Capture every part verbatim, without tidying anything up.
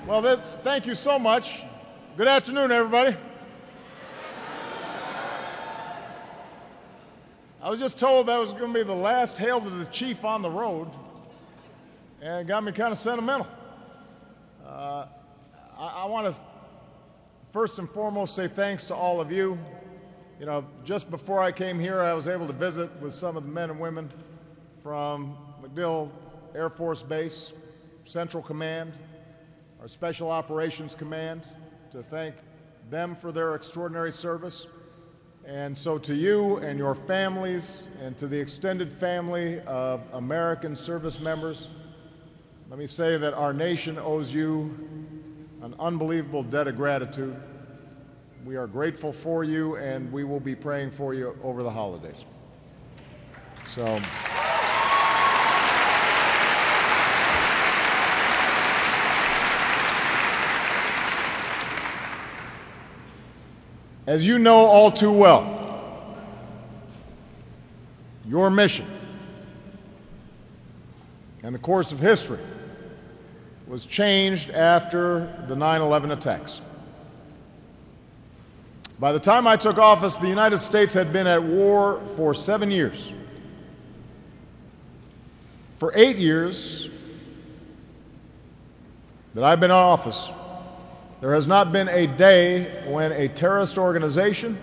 Well, th- thank you so much. Good afternoon, everybody. I was just told that was going to be the last Hail to the Chief on the road, and it got me kind of sentimental. Uh, I, I want to first and foremost say thanks to all of you. You know, just before I came here, I was able to visit with some of the men and women from MacDill Air Force Base, Central Command, our Special Operations Command, to thank them for their extraordinary service. And so to you and your families and to the extended family of American service members, let me say that our nation owes you an unbelievable debt of gratitude. We are grateful for you, and we will be praying for you over the holidays. So. As you know all too well, your mission and the course of history was changed after the nine eleven attacks. By the time I took office, the United States had been at war for seven years. For eight years that I've been in office, there has not been a day when a terrorist organization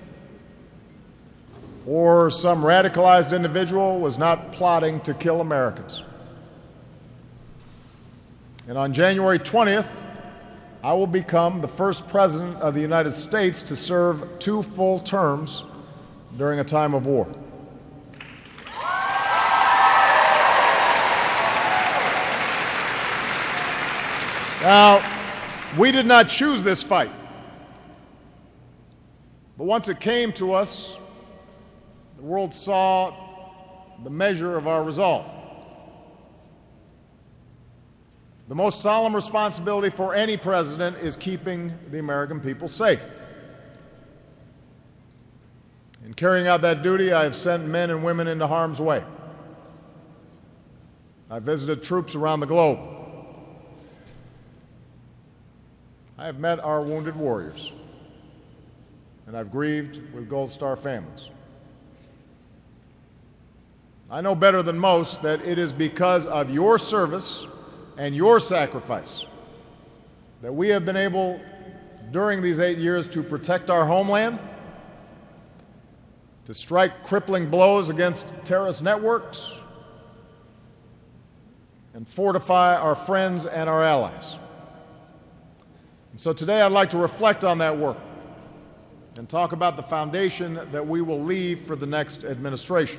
or some radicalized individual was not plotting to kill Americans. And on January twentieth, I will become the first president of the United States to serve two full terms during a time of war. Now, we did not choose this fight, but once it came to us, the world saw the measure of our resolve. The most solemn responsibility for any president is keeping the American people safe. In carrying out that duty, I have sent men and women into harm's way. I visited troops around the globe. I have met our wounded warriors, and I've grieved with Gold Star families. I know better than most that it is because of your service and your sacrifice that we have been able, during these eight years, to protect our homeland, to strike crippling blows against terrorist networks, and fortify our friends and our allies. And so today I'd like to reflect on that work and talk about the foundation that we will leave for the next administration.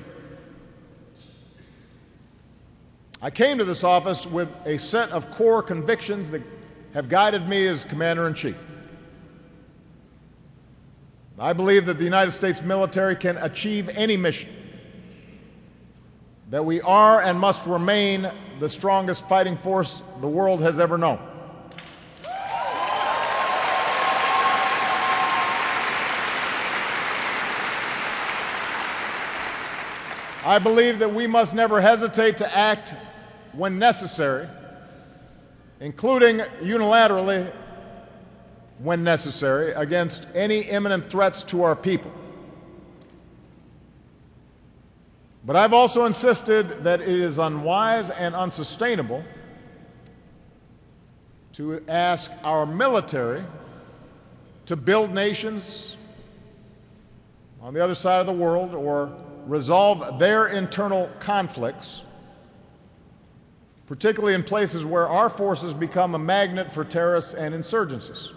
I came to this office with a set of core convictions that have guided me as Commander-in-Chief. I believe that the United States military can achieve any mission, that we are and must remain the strongest fighting force the world has ever known. I believe that we must never hesitate to act when necessary, including unilaterally when necessary, against any imminent threats to our people. But I've also insisted that it is unwise and unsustainable to ask our military to build nations on the other side of the world or resolve their internal conflicts, particularly in places where our forces become a magnet for terrorists and insurgencies.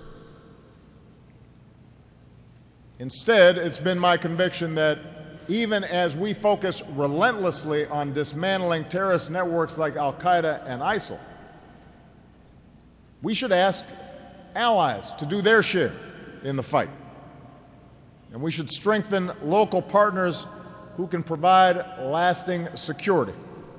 Instead, it's been my conviction that even as we focus relentlessly on dismantling terrorist networks like Al-Qaeda and ISIL, we should ask allies to do their share in the fight. And we should strengthen local partners who can provide lasting security.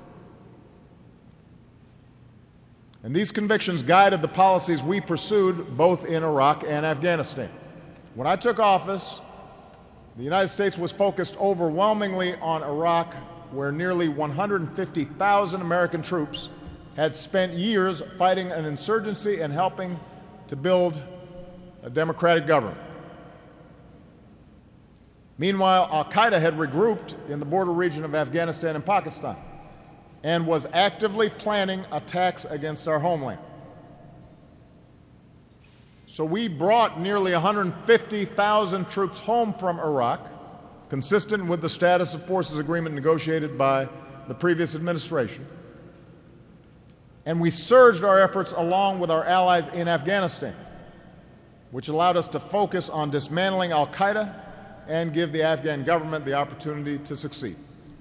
And these convictions guided the policies we pursued both in Iraq and Afghanistan. When I took office, the United States was focused overwhelmingly on Iraq, where nearly one hundred fifty thousand American troops had spent years fighting an insurgency and helping to build a democratic government. Meanwhile, al-Qaeda had regrouped in the border region of Afghanistan and Pakistan and was actively planning attacks against our homeland. So we brought nearly one hundred fifty thousand troops home from Iraq, consistent with the status of forces agreement negotiated by the previous administration. And we surged our efforts along with our allies in Afghanistan, which allowed us to focus on dismantling al-Qaeda and give the Afghan government the opportunity to succeed.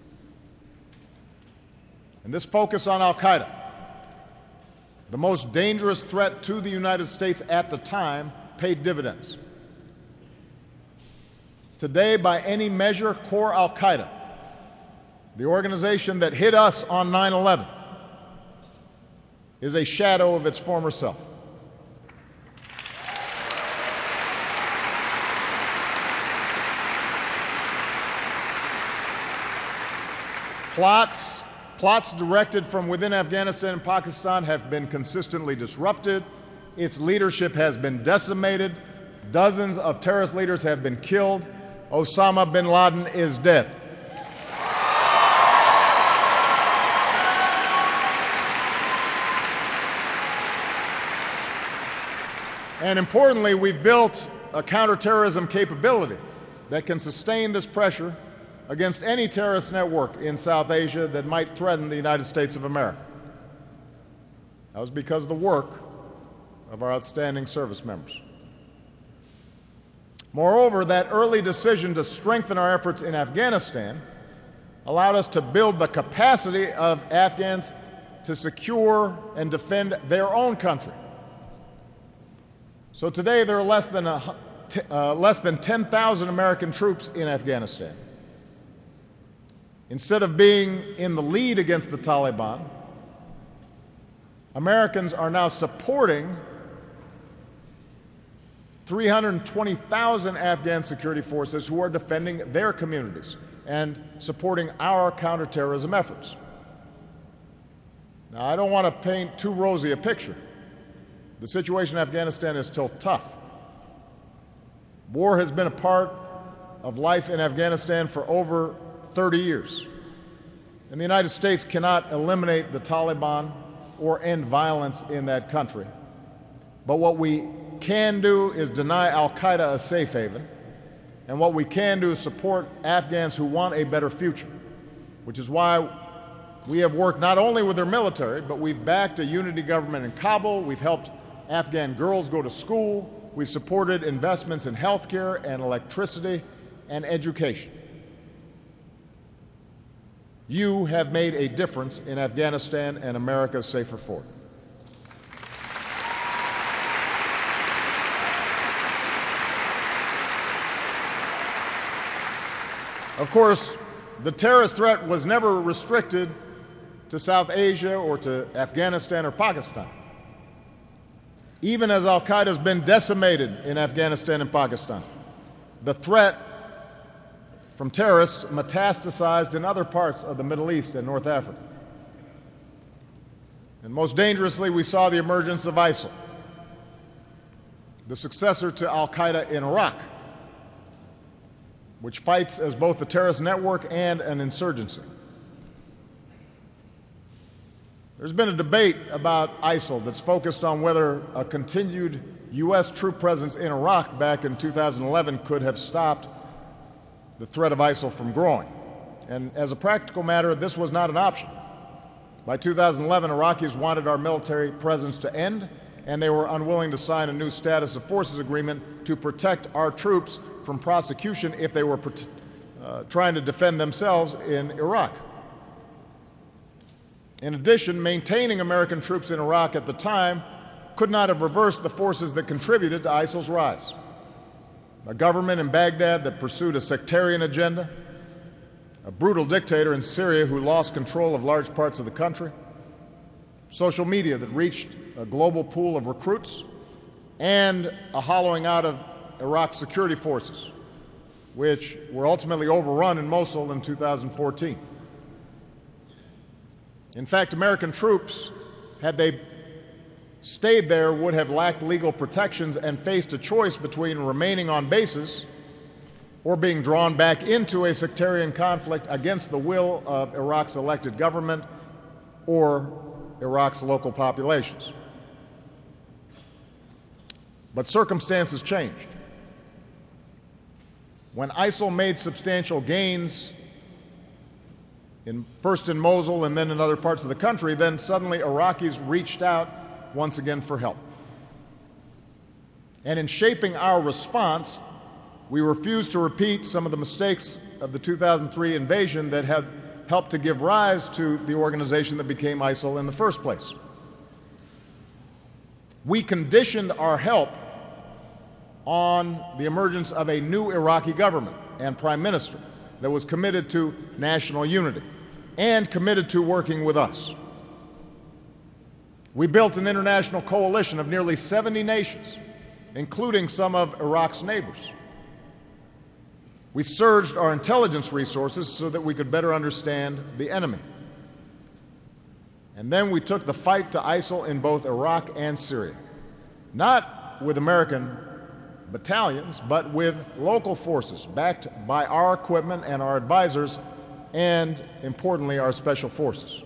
And this focus on al-Qaeda, the most dangerous threat to the United States at the time, paid dividends. Today, by any measure, core al-Qaeda, the organization that hit us on nine eleven, is a shadow of its former self. Plots, plots directed from within Afghanistan and Pakistan have been consistently disrupted. Its leadership has been decimated. Dozens of terrorist leaders have been killed. Osama bin Laden is dead. And importantly, we've built a counterterrorism capability that can sustain this pressure against any terrorist network in South Asia that might threaten the United States of America. That was because of the work of our outstanding service members. Moreover, that early decision to strengthen our efforts in Afghanistan allowed us to build the capacity of Afghans to secure and defend their own country. So today there are less than, a, uh, less than ten thousand American troops in Afghanistan. Instead of being in the lead against the Taliban, Americans are now supporting three hundred twenty thousand Afghan security forces who are defending their communities and supporting our counterterrorism efforts. Now, I don't want to paint too rosy a picture. The situation in Afghanistan is still tough. War has been a part of life in Afghanistan for over thirty years. And the United States cannot eliminate the Taliban or end violence in that country. But what we can do is deny al-Qaeda a safe haven, and what we can do is support Afghans who want a better future, which is why we have worked not only with their military, but we've backed a unity government in Kabul, we've helped Afghan girls go to school, we've supported investments in healthcare and electricity and education. You have made a difference in Afghanistan and America's safer for it. Of course, the terrorist threat was never restricted to South Asia or to Afghanistan or Pakistan. Even as al-Qaeda has been decimated in Afghanistan and Pakistan, the threat from terrorists metastasized in other parts of the Middle East and North Africa. And most dangerously, we saw the emergence of ISIL, the successor to al-Qaeda in Iraq, which fights as both a terrorist network and an insurgency. There's been a debate about ISIL that's focused on whether a continued U S troop presence in Iraq back in two thousand eleven could have stopped the threat of ISIL from growing. And as a practical matter, this was not an option. By two thousand eleven, Iraqis wanted our military presence to end, and they were unwilling to sign a new status of forces agreement to protect our troops from prosecution if they were uh, trying to defend themselves in Iraq. In addition, maintaining American troops in Iraq at the time could not have reversed the forces that contributed to ISIL's rise. A government in Baghdad that pursued a sectarian agenda, a brutal dictator in Syria who lost control of large parts of the country, social media that reached a global pool of recruits, and a hollowing out of Iraq's security forces, which were ultimately overrun in Mosul in two thousand fourteen. In fact, American troops had they stayed there, would have lacked legal protections and faced a choice between remaining on bases or being drawn back into a sectarian conflict against the will of Iraq's elected government or Iraq's local populations. But circumstances changed. When ISIL made substantial gains, in, first in Mosul and then in other parts of the country, then suddenly Iraqis reached out once again for help. And in shaping our response, we refused to repeat some of the mistakes of the two thousand three invasion that had helped to give rise to the organization that became ISIL in the first place. We conditioned our help on the emergence of a new Iraqi government and prime minister that was committed to national unity and committed to working with us. We built an international coalition of nearly seventy nations, including some of Iraq's neighbors. We surged our intelligence resources so that we could better understand the enemy. And then we took the fight to ISIL in both Iraq and Syria, not with American battalions, but with local forces backed by our equipment and our advisors and, importantly, our special forces.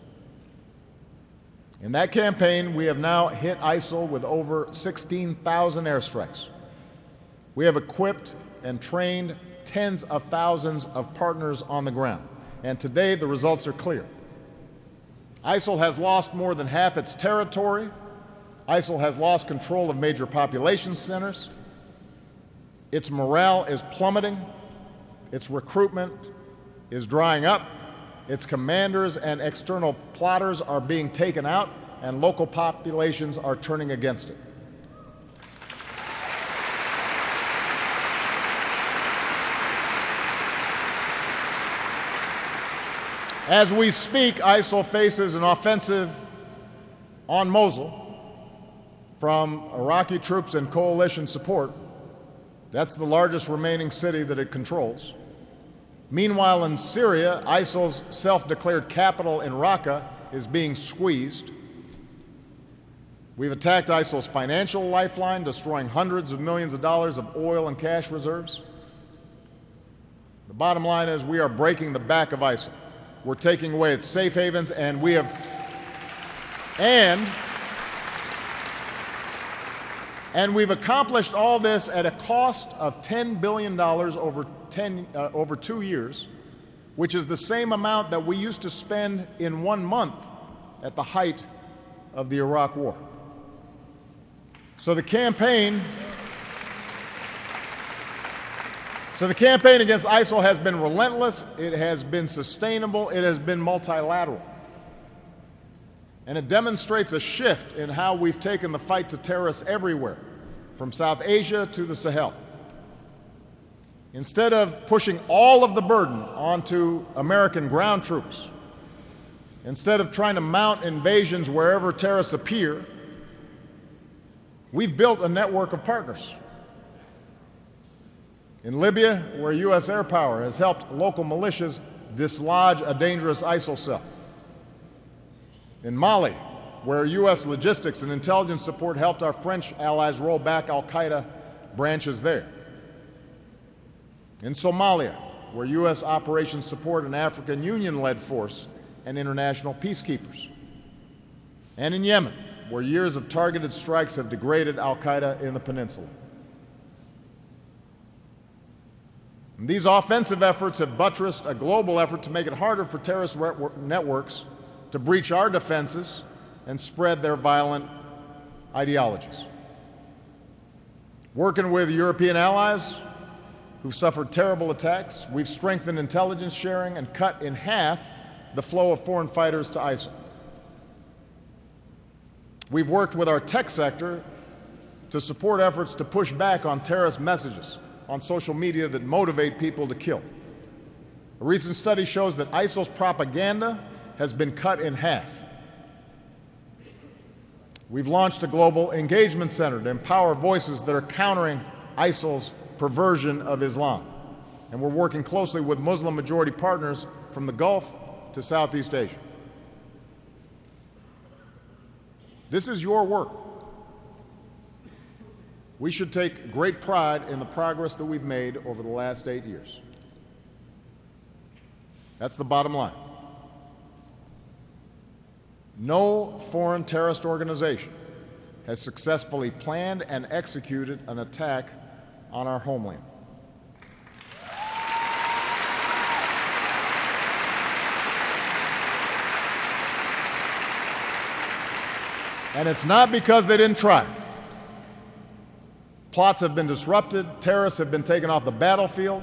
In that campaign, we have now hit ISIL with over sixteen thousand airstrikes. We have equipped and trained tens of thousands of partners on the ground, and today the results are clear. ISIL has lost more than half its territory. ISIL has lost control of major population centers. Its morale is plummeting. Its recruitment is drying up. Its commanders and external plotters are being taken out, and local populations are turning against it. As we speak, ISIL faces an offensive on Mosul from Iraqi troops and coalition support. That's the largest remaining city that it controls. Meanwhile, in Syria, ISIL's self-declared capital in Raqqa is being squeezed. We've attacked ISIL's financial lifeline, destroying hundreds of millions of dollars of oil and cash reserves. The bottom line is we are breaking the back of ISIL. We're taking away its safe havens, and we have, and, and we've accomplished all this at a cost of ten billion dollars over, ten, uh, over two years, which is the same amount that we used to spend in one month at the height of the Iraq War. So the campaign So the campaign against ISIL has been relentless, it has been sustainable, it has been multilateral. And it demonstrates a shift in how we've taken the fight to terrorists everywhere, from South Asia to the Sahel. Instead of pushing all of the burden onto American ground troops, instead of trying to mount invasions wherever terrorists appear, we've built a network of partners. In Libya, where U S air power has helped local militias dislodge a dangerous ISIL cell. In Mali, where U S logistics and intelligence support helped our French allies roll back al-Qaeda branches there. In Somalia, where U S operations support an African Union-led force and international peacekeepers. And in Yemen, where years of targeted strikes have degraded al-Qaeda in the peninsula. And these offensive efforts have buttressed a global effort to make it harder for terrorist networks to breach our defenses and spread their violent ideologies. Working with European allies who've suffered terrible attacks, we've strengthened intelligence sharing and cut in half the flow of foreign fighters to ISIL. We've worked with our tech sector to support efforts to push back on terrorist messages on social media that motivate people to kill. A recent study shows that ISIL's propaganda has been cut in half. We've launched a global engagement center to empower voices that are countering ISIL's perversion of Islam. And we're working closely with Muslim-majority partners from the Gulf to Southeast Asia. This is your work. We should take great pride in the progress that we've made over the last eight years. That's the bottom line. No foreign terrorist organization has successfully planned and executed an attack on our homeland. And it's not because they didn't try. Plots have been disrupted, terrorists have been taken off the battlefield.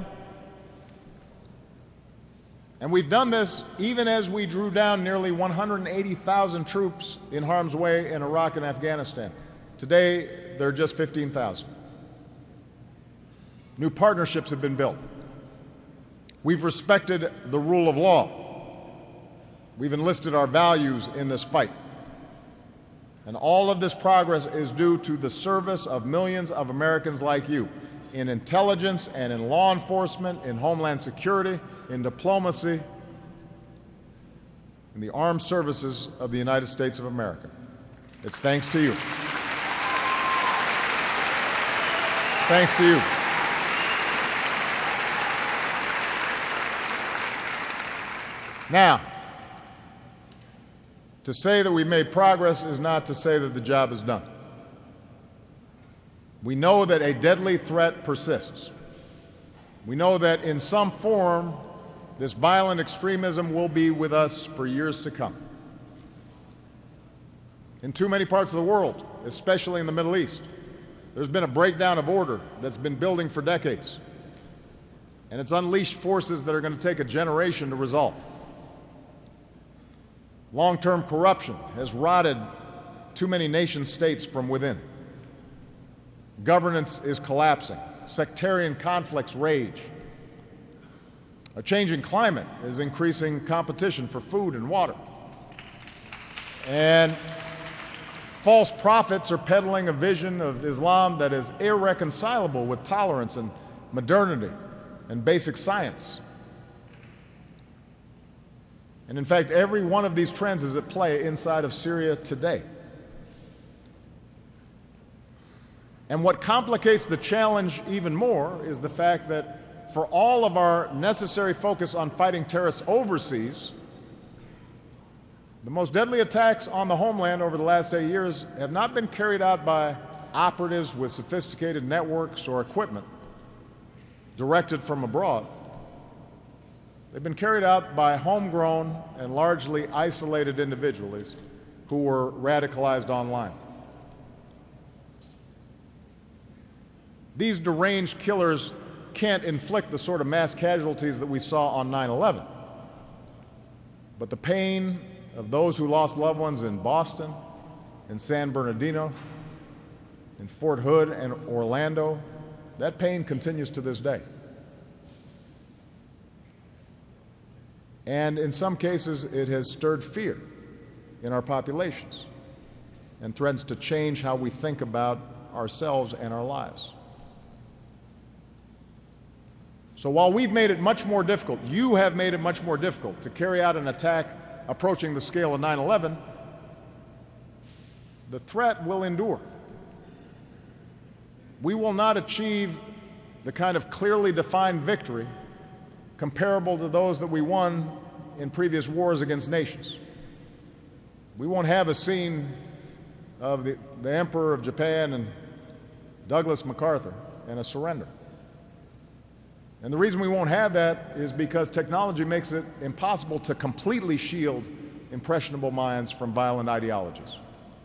And we've done this even as we drew down nearly one hundred eighty thousand troops in harm's way in Iraq and Afghanistan. Today, there are just fifteen thousand. New partnerships have been built. We've respected the rule of law. We've enlisted our values in this fight. And all of this progress is due to the service of millions of Americans like you in intelligence and in law enforcement, in homeland security, in diplomacy, in the armed services of the United States of America. It's thanks to you. It's thanks to you. Now, to say that we've made progress is not to say that the job is done. We know that a deadly threat persists. We know that in some form, this violent extremism will be with us for years to come. In too many parts of the world, especially in the Middle East, there's been a breakdown of order that's been building for decades. And it's unleashed forces that are going to take a generation to resolve. Long-term corruption has rotted too many nation states from within. Governance is collapsing. Sectarian conflicts rage. A changing climate is increasing competition for food and water. And false prophets are peddling a vision of Islam that is irreconcilable with tolerance and modernity and basic science. And in fact, every one of these trends is at play inside of Syria today. And what complicates the challenge even more is the fact that for all of our necessary focus on fighting terrorists overseas, the most deadly attacks on the homeland over the last eight years have not been carried out by operatives with sophisticated networks or equipment directed from abroad. They've been carried out by homegrown and largely isolated individuals who were radicalized online. These deranged killers can't inflict the sort of mass casualties that we saw on nine eleven. But the pain of those who lost loved ones in Boston, in San Bernardino, in Fort Hood and Orlando, that pain continues to this day. And in some cases, it has stirred fear in our populations and threatens to change how we think about ourselves and our lives. So while we've made it much more difficult, you have made it much more difficult to carry out an attack approaching the scale of nine eleven, the threat will endure. We will not achieve the kind of clearly defined victory comparable to those that we won in previous wars against nations. We won't have a scene of the, the Emperor of Japan and Douglas MacArthur and a surrender. And the reason we won't have that is because technology makes it impossible to completely shield impressionable minds from violent ideologies.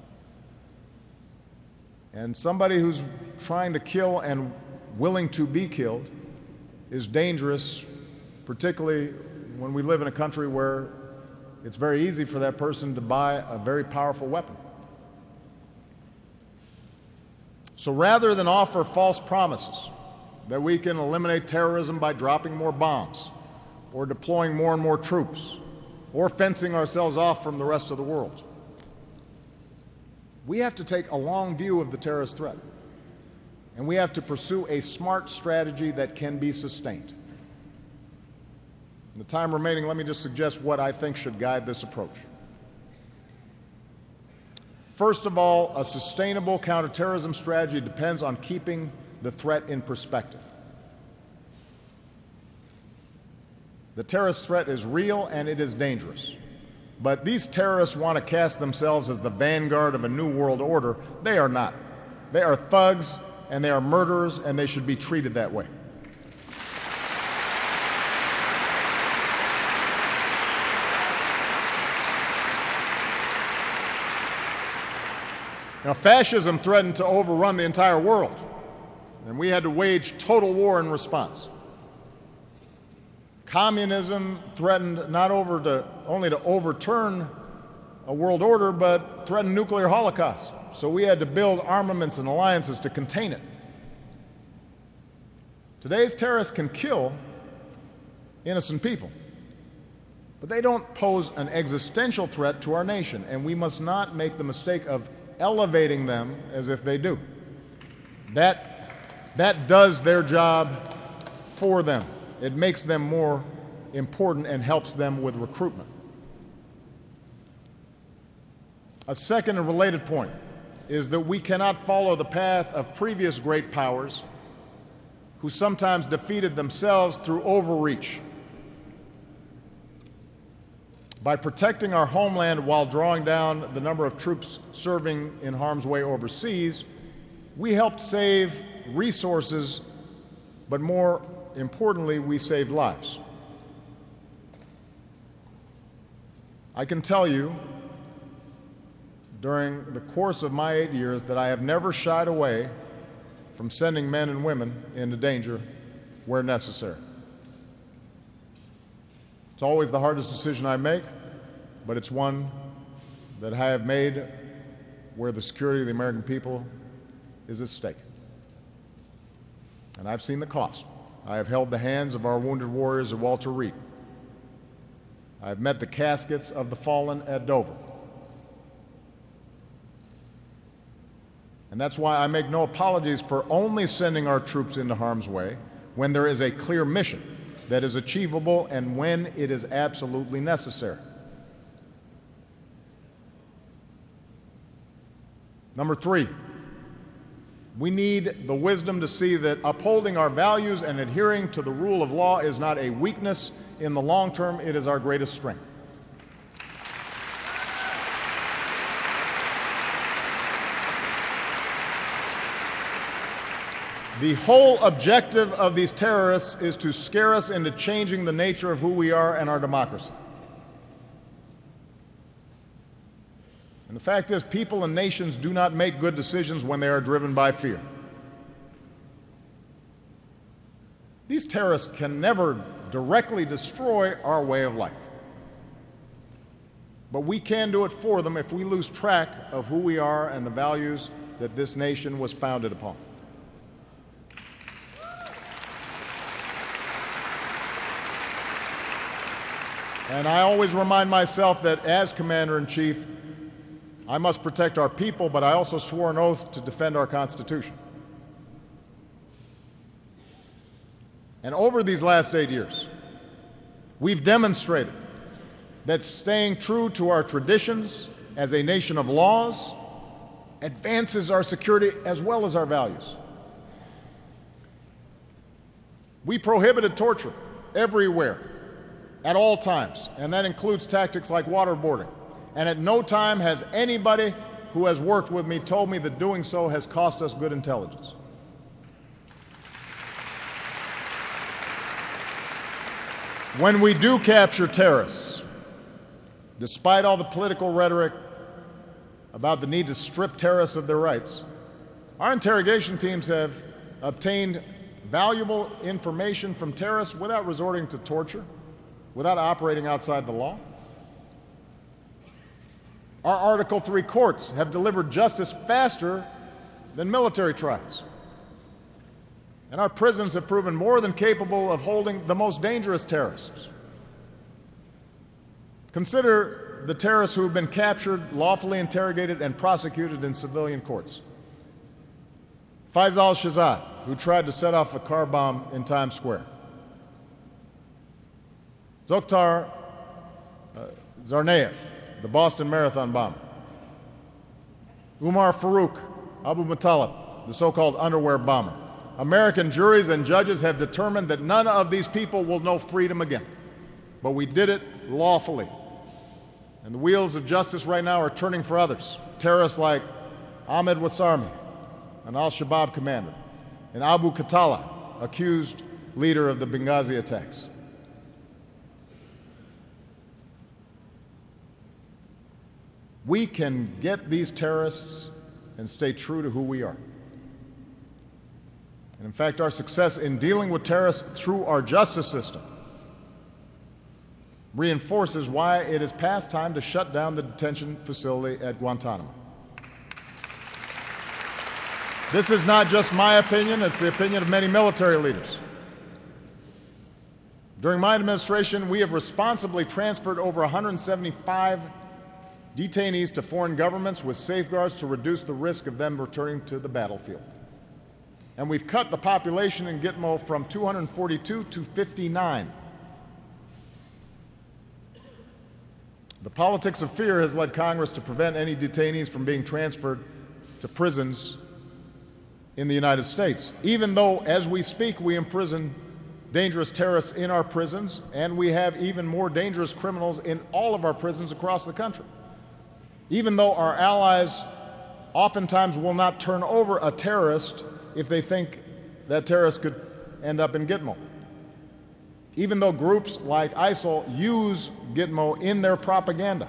And somebody who's trying to kill and willing to be killed is dangerous, particularly when we live in a country where it's very easy for that person to buy a very powerful weapon. So rather than offer false promises that we can eliminate terrorism by dropping more bombs or deploying more and more troops or fencing ourselves off from the rest of the world, we have to take a long view of the terrorist threat, and we have to pursue a smart strategy that can be sustained. In the time remaining, let me just suggest what I think should guide this approach. First of all, a sustainable counterterrorism strategy depends on keeping the threat in perspective. The terrorist threat is real and it is dangerous. But these terrorists want to cast themselves as the vanguard of a new world order. They are not. They are thugs and they are murderers, and they should be treated that way. Now, fascism threatened to overrun the entire world, and we had to wage total war in response. Communism threatened not over to, only to overturn a world order, but threatened nuclear holocaust. So we had to build armaments and alliances to contain it. Today's terrorists can kill innocent people, but they don't pose an existential threat to our nation, and we must not make the mistake of elevating them as if they do. That, that does their job for them. It makes them more important and helps them with recruitment. A second and related point is that we cannot follow the path of previous great powers who sometimes defeated themselves through overreach. By protecting our homeland while drawing down the number of troops serving in harm's way overseas, we helped save resources, but more importantly, we saved lives. I can tell you, during the course of my eight years, that I have never shied away from sending men and women into danger where necessary. It's always the hardest decision I make, but it's one that I have made where the security of the American people is at stake. And I've seen the cost. I have held the hands of our wounded warriors at Walter Reed. I've met the caskets of the fallen at Dover. And that's why I make no apologies for only sending our troops into harm's way when there is a clear mission that is achievable and when it is absolutely necessary. Number three, we need the wisdom to see that upholding our values and adhering to the rule of law is not a weakness. In the long term, it is our greatest strength. The whole objective of these terrorists is to scare us into changing the nature of who we are and our democracy. And the fact is, people and nations do not make good decisions when they are driven by fear. These terrorists can never directly destroy our way of life. But we can do it for them if we lose track of who we are and the values that this nation was founded upon. And I always remind myself that as Commander-in-Chief, I must protect our people, but I also swore an oath to defend our Constitution. And over these last eight years, we've demonstrated that staying true to our traditions as a nation of laws advances our security as well as our values. We prohibited torture everywhere, at all times, and that includes tactics like waterboarding. And at no time has anybody who has worked with me told me that doing so has cost us good intelligence. When we do capture terrorists, despite all the political rhetoric about the need to strip terrorists of their rights, our interrogation teams have obtained valuable information from terrorists without resorting to torture, without operating outside the law. Our Article three courts have delivered justice faster than military trials. And our prisons have proven more than capable of holding the most dangerous terrorists. Consider the terrorists who have been captured, lawfully interrogated, and prosecuted in civilian courts. Faisal Shahzad, who tried to set off a car bomb in Times Square. Dzhokhar uh, Tsarnaev, the Boston Marathon bomber. Umar Farouk, Abu Muttalib, the so-called underwear bomber. American juries and judges have determined that none of these people will know freedom again. But we did it lawfully. And the wheels of justice right now are turning for others. Terrorists like Ahmed Wasarmi, an al-Shabaab commander, and Abu Khatala, accused leader of the Benghazi attacks. We can get these terrorists and stay true to who we are. And in fact, our success in dealing with terrorists through our justice system reinforces why it is past time to shut down the detention facility at Guantanamo. This is not just my opinion, it's the opinion of many military leaders. During my administration, we have responsibly transferred over one hundred seventy-five detainees to foreign governments with safeguards to reduce the risk of them returning to the battlefield. And we've cut the population in Gitmo from two hundred forty-two to fifty-nine. The politics of fear has led Congress to prevent any detainees from being transferred to prisons in the United States, even though, as we speak, we imprison dangerous terrorists in our prisons, and we have even more dangerous criminals in all of our prisons across the country. Even though our allies oftentimes will not turn over a terrorist if they think that terrorist could end up in Gitmo. Even though groups like ISIL use Gitmo in their propaganda.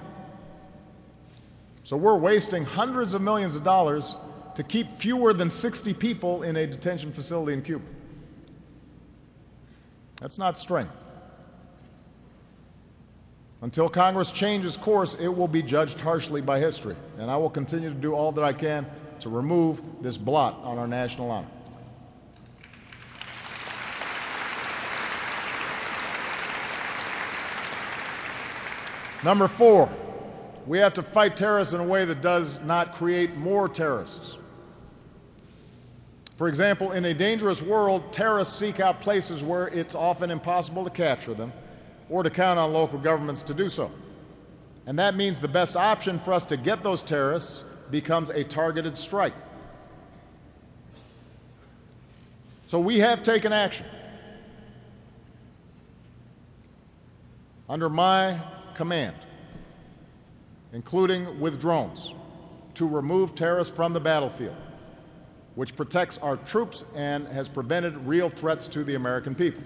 So we're wasting hundreds of millions of dollars to keep fewer than sixty people in a detention facility in Cuba. That's not strength. Until Congress changes course, it will be judged harshly by history, and I will continue to do all that I can to remove this blot on our national honor. Number four, we have to fight terrorists in a way that does not create more terrorists. For example, in a dangerous world, terrorists seek out places where it's often impossible to capture them or to count on local governments to do so. And that means the best option for us to get those terrorists becomes a targeted strike. So we have taken action. Under my command, including with drones, to remove terrorists from the battlefield, which protects our troops and has prevented real threats to the American people.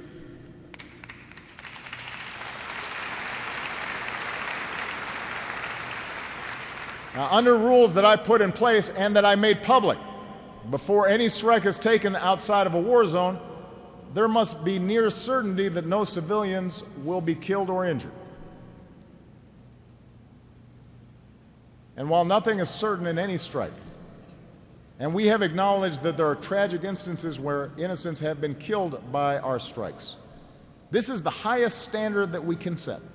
Now, under rules that I put in place and that I made public, before any strike is taken outside of a war zone, there must be near certainty that no civilians will be killed or injured. And while nothing is certain in any strike, and we have acknowledged that there are tragic instances where innocents have been killed by our strikes, this is the highest standard that we can set.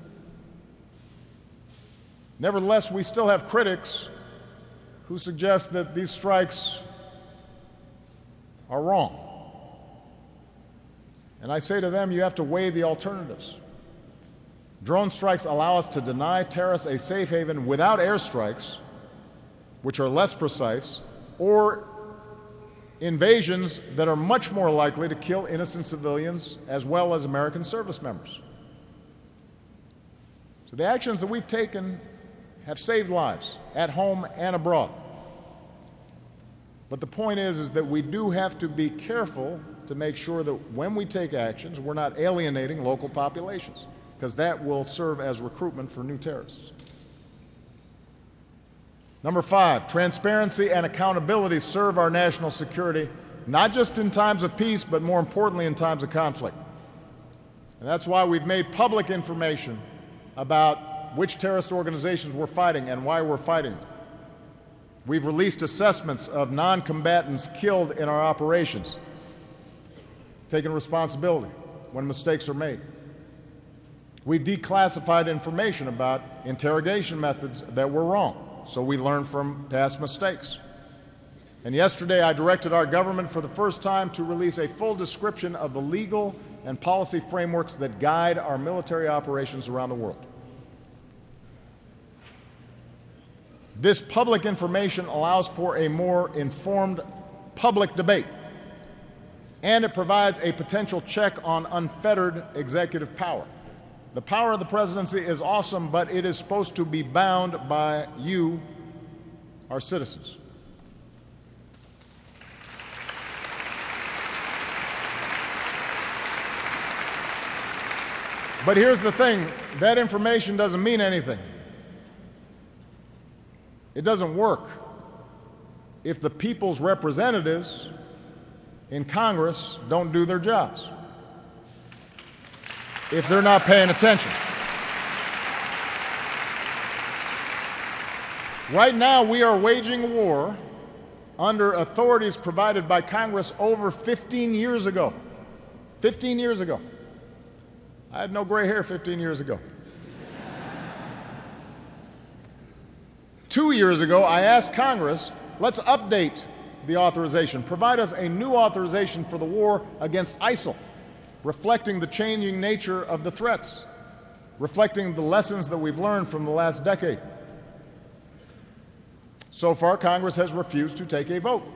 Nevertheless, we still have critics who suggest that these strikes are wrong. And I say to them, you have to weigh the alternatives. Drone strikes allow us to deny terrorists a safe haven without airstrikes, which are less precise, or invasions that are much more likely to kill innocent civilians as well as American service members. So the actions that we've taken have saved lives at home and abroad. But the point is, is that we do have to be careful to make sure that when we take actions, we're not alienating local populations, because that will serve as recruitment for new terrorists. Number five, transparency and accountability serve our national security, not just in times of peace, but more importantly in times of conflict. And that's why we've made public information about which terrorist organizations we're fighting and why we're fighting them. We've released assessments of non-combatants killed in our operations, taking responsibility when mistakes are made. We declassified information about interrogation methods that were wrong, so we learn from past mistakes. And yesterday I directed our government for the first time to release a full description of the legal and policy frameworks that guide our military operations around the world. This public information allows for a more informed public debate, and it provides a potential check on unfettered executive power. The power of the presidency is awesome, but it is supposed to be bound by you, our citizens. But here's the thing, that information doesn't mean anything. It doesn't work if the people's representatives in Congress don't do their jobs, if they're not paying attention. Right now, we are waging a war under authorities provided by Congress over fifteen years ago. fifteen years ago. I had no gray hair fifteen years ago. Two years ago, I asked Congress, let's update the authorization. Provide us a new authorization for the war against ISIL, reflecting the changing nature of the threats, reflecting the lessons that we've learned from the last decade. So far, Congress has refused to take a vote.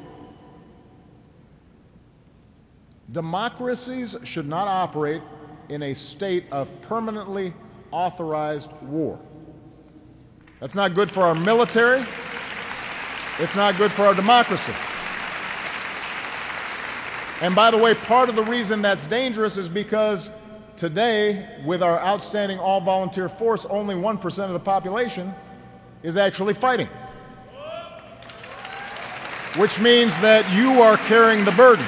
Democracies should not operate in a state of permanently authorized war. That's not good for our military. It's not good for our democracy. And by the way, part of the reason that's dangerous is because today, with our outstanding all-volunteer force, only one percent of the population is actually fighting. Which means that you are carrying the burden.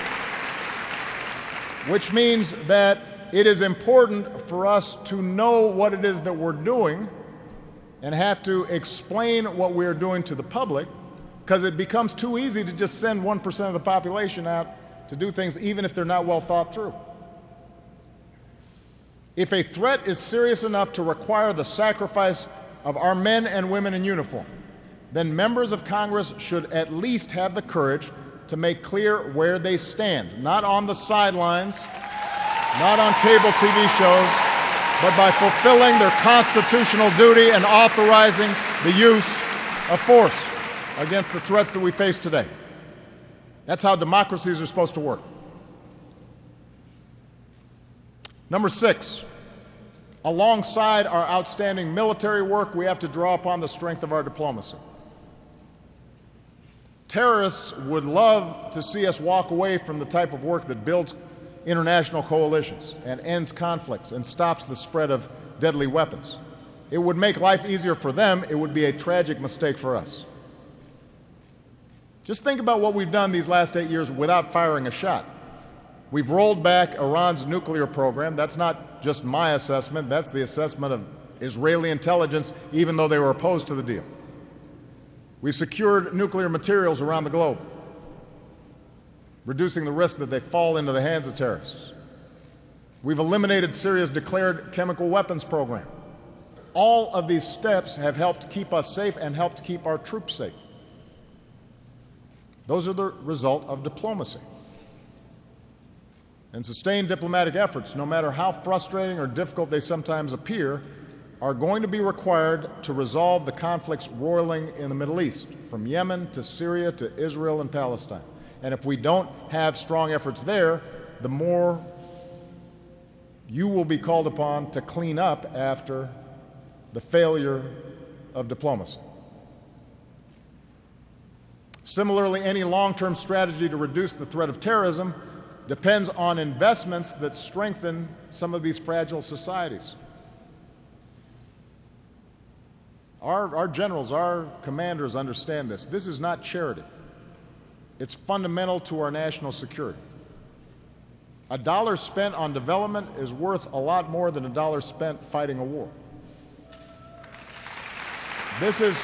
Which means that it is important for us to know what it is that we're doing and have to explain what we're doing to the public, because it becomes too easy to just send one percent of the population out to do things even if they're not well thought through. If a threat is serious enough to require the sacrifice of our men and women in uniform, then members of Congress should at least have the courage to make clear where they stand, not on the sidelines, not on cable T V shows, but by fulfilling their constitutional duty and authorizing the use of force against the threats that we face today. That's how democracies are supposed to work. Number six, alongside our outstanding military work, we have to draw upon the strength of our diplomacy. Terrorists would love to see us walk away from the type of work that builds international coalitions and ends conflicts and stops the spread of deadly weapons. It would make life easier for them. It would be a tragic mistake for us. Just think about what we've done these last eight years without firing a shot. We've rolled back Iran's nuclear program. That's not just my assessment. That's the assessment of Israeli intelligence, even though they were opposed to the deal. We've secured nuclear materials around the globe, reducing the risk that they fall into the hands of terrorists. We've eliminated Syria's declared chemical weapons program. All of these steps have helped keep us safe and helped keep our troops safe. Those are the result of diplomacy. And sustained diplomatic efforts, no matter how frustrating or difficult they sometimes appear, are going to be required to resolve the conflicts roiling in the Middle East, from Yemen to Syria to Israel and Palestine. And if we don't have strong efforts there, the more you will be called upon to clean up after the failure of diplomacy. Similarly, any long-term strategy to reduce the threat of terrorism depends on investments that strengthen some of these fragile societies. Our, our generals, our commanders understand this. This is not charity. It's fundamental to our national security. A dollar spent on development is worth a lot more than a dollar spent fighting a war. This is,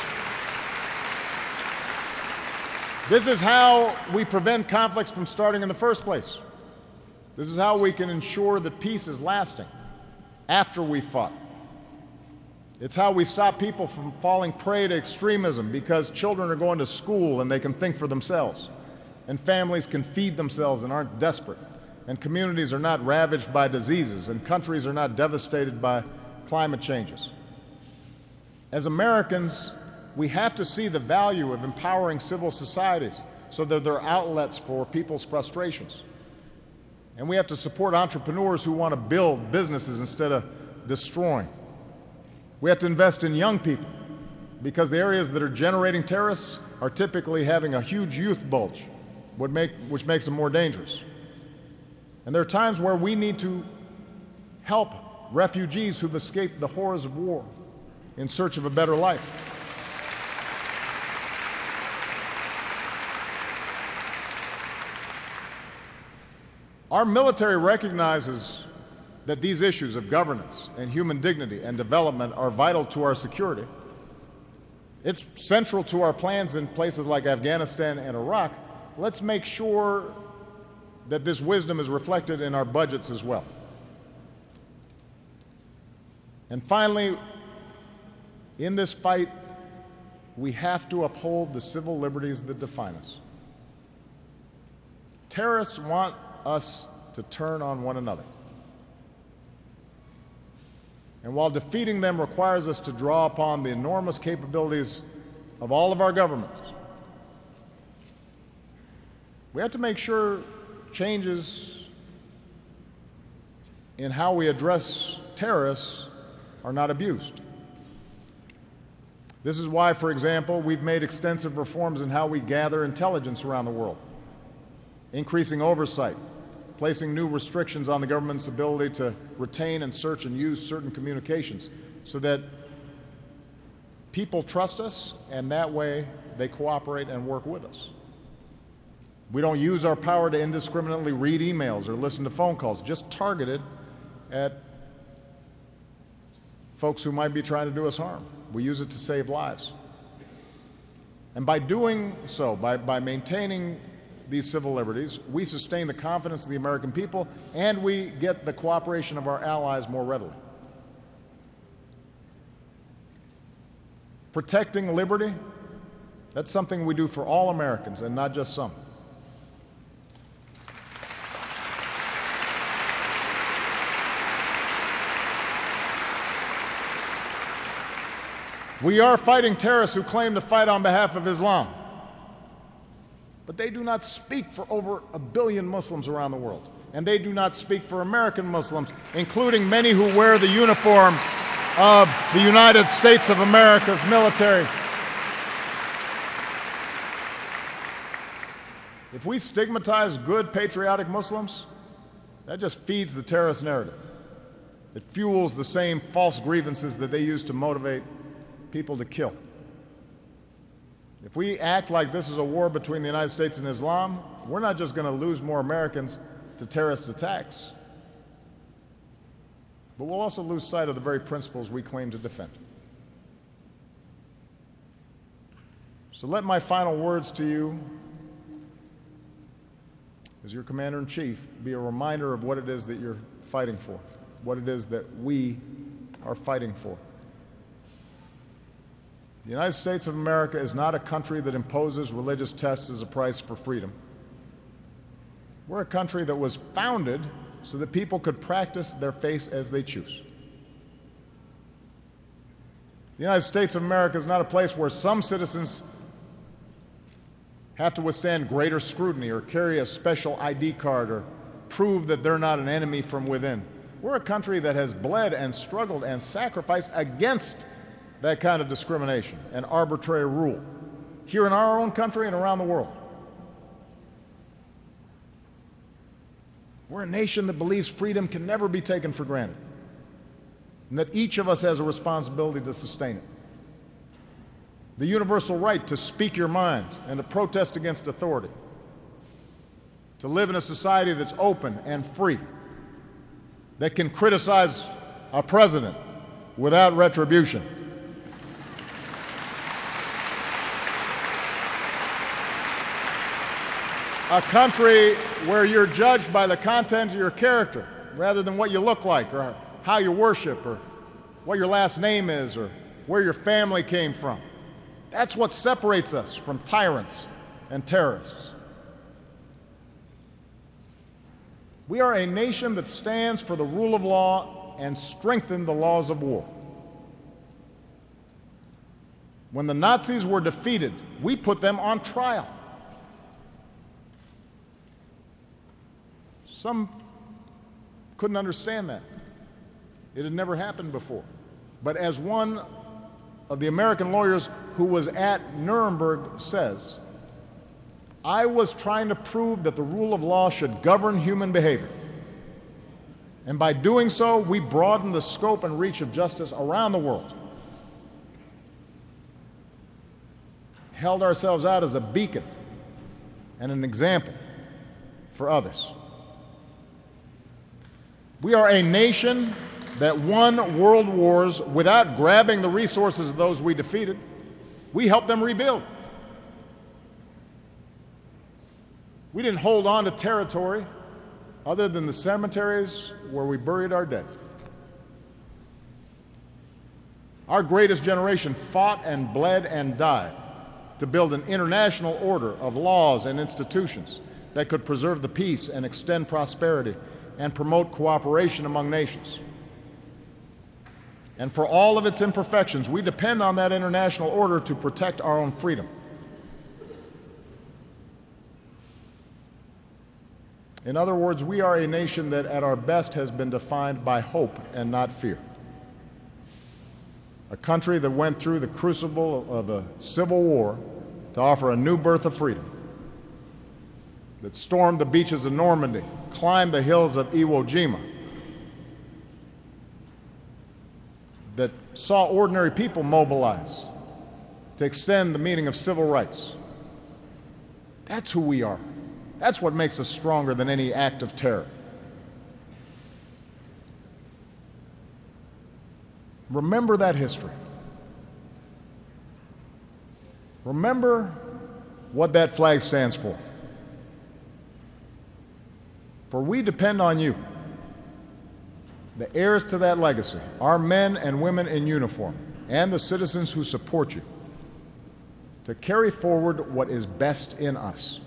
this is how we prevent conflicts from starting in the first place. This is how we can ensure that peace is lasting after we fought. It's how we stop people from falling prey to extremism, because children are going to school and they can think for themselves, and families can feed themselves and aren't desperate, and communities are not ravaged by diseases, and countries are not devastated by climate changes. As Americans, We have to see the value of empowering civil societies so that they're outlets for people's frustrations. And we have to support entrepreneurs who want to build businesses instead of destroying. We have to invest in young people because the areas that are generating terrorists are typically having a huge youth bulge, which makes them more dangerous. And there are times where we need to help refugees who've escaped the horrors of war in search of a better life. Our military recognizes that these issues of governance and human dignity and development are vital to our security. It's central to our plans in places like Afghanistan and Iraq. Let's make sure that this wisdom is reflected in our budgets as well. And finally, in this fight, we have to uphold the civil liberties that define us. Terrorists want us to turn on one another. And while defeating them requires us to draw upon the enormous capabilities of all of our governments, we have to make sure changes in how we address terrorists are not abused. This is why, for example, we've made extensive reforms in how we gather intelligence around the world, increasing oversight, placing new restrictions on the government's ability to retain and search and use certain communications so that people trust us and that way they cooperate and work with us. We don't use our power to indiscriminately read emails or listen to phone calls, just targeted at folks who might be trying to do us harm. We use it to save lives. And by doing so, by, by maintaining these civil liberties, we sustain the confidence of the American people and we get the cooperation of our allies more readily. Protecting liberty, that's something we do for all Americans and not just some. We are fighting terrorists who claim to fight on behalf of Islam. But they do not speak for over a billion Muslims around the world. And they do not speak for American Muslims, including many who wear the uniform of the United States of America's military. If we stigmatize good, patriotic Muslims, that just feeds the terrorist narrative. It fuels the same false grievances that they use to motivate people to kill. If we act like this is a war between the United States and Islam, we're not just going to lose more Americans to terrorist attacks, but we'll also lose sight of the very principles we claim to defend. So let my final words to you, as your Commander-in-Chief, be a reminder of what it is that you're fighting for, what it is that we are fighting for. The United States of America is not a country that imposes religious tests as a price for freedom. We're a country that was founded so that people could practice their faith as they choose. The United States of America is not a place where some citizens have to withstand greater scrutiny or carry a special I D card or prove that they're not an enemy from within. We're a country that has bled and struggled and sacrificed against that kind of discrimination and arbitrary rule here in our own country and around the world. We're a nation that believes freedom can never be taken for granted and that each of us has a responsibility to sustain it. The universal right to speak your mind and to protest against authority, to live in a society that's open and free, that can criticize a president without retribution. A country where you're judged by the content of your character rather than what you look like or how you worship or what your last name is or where your family came from. That's what separates us from tyrants and terrorists. We are a nation that stands for the rule of law and strengthens the laws of war. When the Nazis were defeated, we put them on trial. Some couldn't understand that. It had never happened before. But as one of the American lawyers who was at Nuremberg says, I was trying to prove that the rule of law should govern human behavior. And by doing so, we broadened the scope and reach of justice around the world. Held ourselves out as a beacon and an example for others. We are a nation that won world wars without grabbing the resources of those we defeated. We helped them rebuild. We didn't hold on to territory other than the cemeteries where we buried our dead. Our greatest generation fought and bled and died to build an international order of laws and institutions that could preserve the peace and extend prosperity and promote cooperation among nations. And for all of its imperfections, we depend on that international order to protect our own freedom. In other words, we are a nation that at our best has been defined by hope and not fear. A country that went through the crucible of a civil war to offer a new birth of freedom, that stormed the beaches of Normandy, climbed the hills of Iwo Jima, that saw ordinary people mobilize to extend the meaning of civil rights. That's who we are. That's what makes us stronger than any act of terror. Remember that history. Remember what that flag stands for. For we depend on you, the heirs to that legacy, our men and women in uniform, and the citizens who support you, to carry forward what is best in us.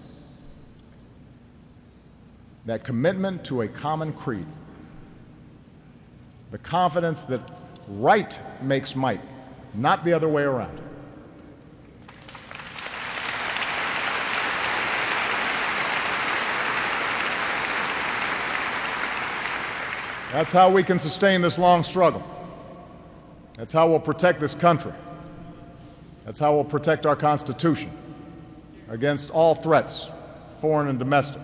That commitment to a common creed, the confidence that right makes might, not the other way around. That's how we can sustain this long struggle. That's how we'll protect this country. That's how we'll protect our Constitution against all threats, foreign and domestic.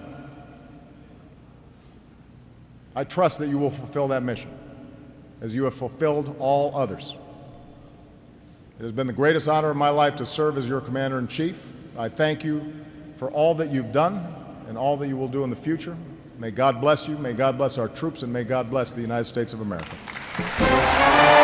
I trust that you will fulfill that mission, as you have fulfilled all others. It has been the greatest honor of my life to serve as your Commander-in-Chief. I thank you for all that you've done and all that you will do in the future. May God bless you, may God bless our troops, and may God bless the United States of America.